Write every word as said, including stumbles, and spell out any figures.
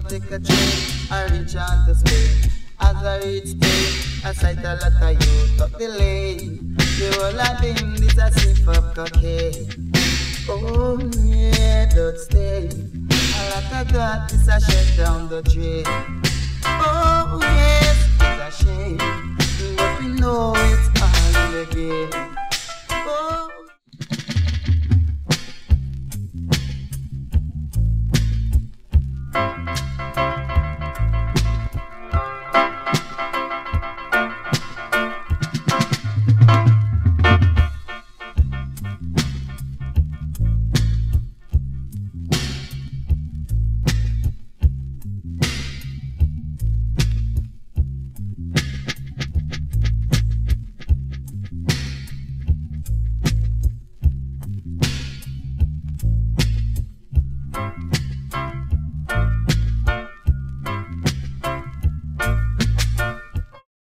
go take a train, I reach out to Spain. As I reach Spain, I sight a lot of youth up the lane. The whole of them, this a sniff of cocaine. Oh yeah, don't stay. A lot of that, this a shut down the drain. Oh yes, it's a shame, but we know it's all in the game.